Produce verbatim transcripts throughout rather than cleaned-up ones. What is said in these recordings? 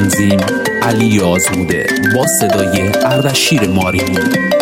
تنظیم علی آزموده با صدای اردشیر ماریمی.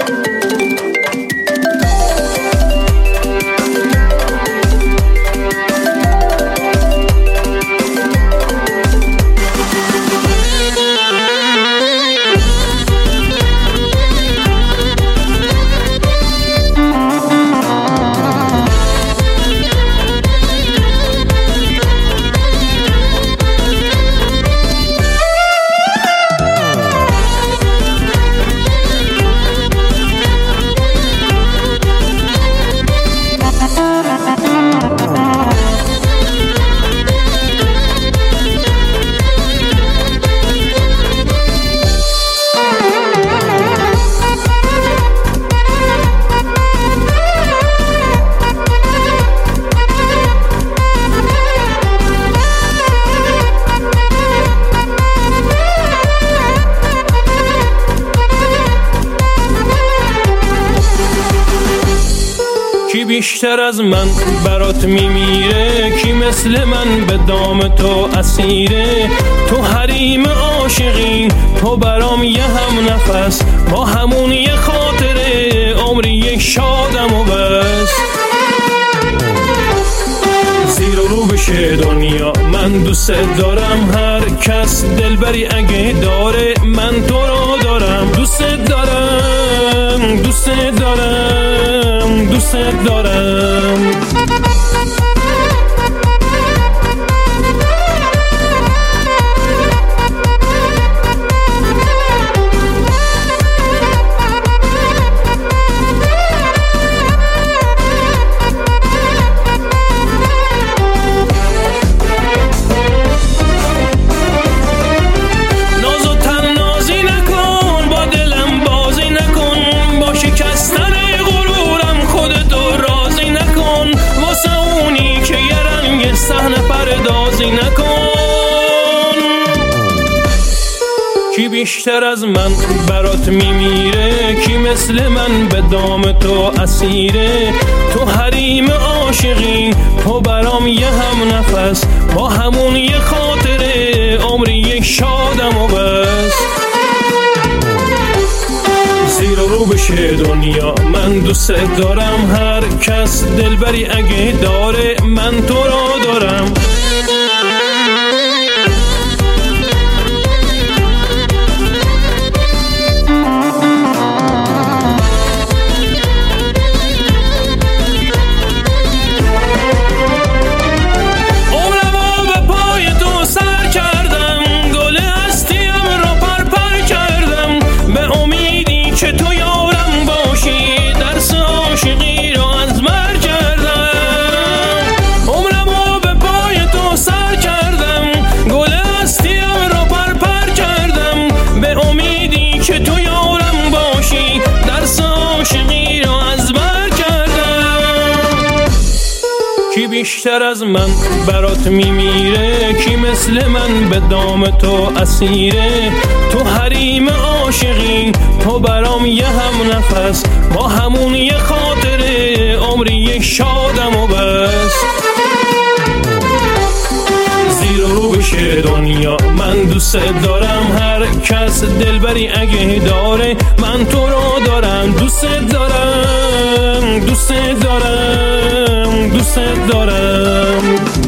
کی بیشتر از من برات میمیره، کی مثل من به دام تو اسیره. تو حریم عاشقی، تو برام یه هم نفس، با همون یه خاطره عمری یک شادم و بس. زیر و رو بشه دنیا من دوست دارم، هر کس دلبری اگه داره من تو رو دارم. دوست دارم دوست دارم دوست دارم. کی بیشتر از من برات میمیره، کی مثل من به دام تو اسیره. تو حریم عاشقی، تو برام یه هم نفس، با همون یه خاطره عمری یک شادم و بس. زیر و رو بشه دنیا من دوست دارم، هر کس دلبری اگه داره من تو رو دارم. کی بیشتر از من برات میمیره، کی مثل من به دام تو اسیره. تو حریم عاشقی، تو برام یه هم نفس، با همون یه خاطره عمری یک شادم و بس. زیر و رو بشه دنیا من دوست دارم، هر کس دلبری اگه داره من تو رو دارم. دوست دارم دوست دارم دوست دارم.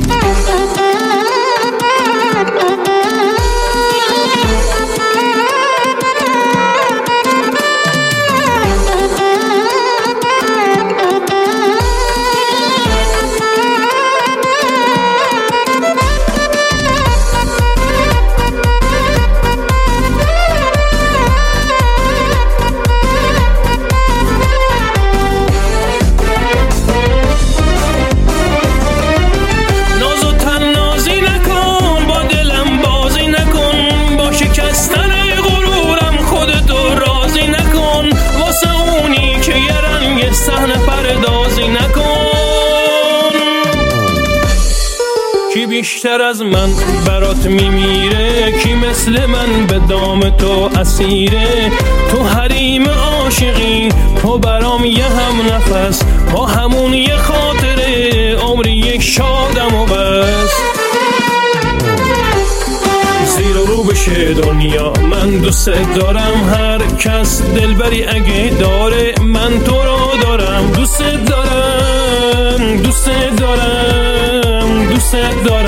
کی بیشتر از من برات میمیره، کی مثل من به دام تو اسیره. تو حریم عاشقی، تو برام یه هم نفس، با همون یه خاطره عمری یک شادم و بس. زیر و رو پیش دنیا. من دوست دارم هر کس دلبری اگه داره، من تو رو دارم. دوست دارم دوست دارم دوست دارم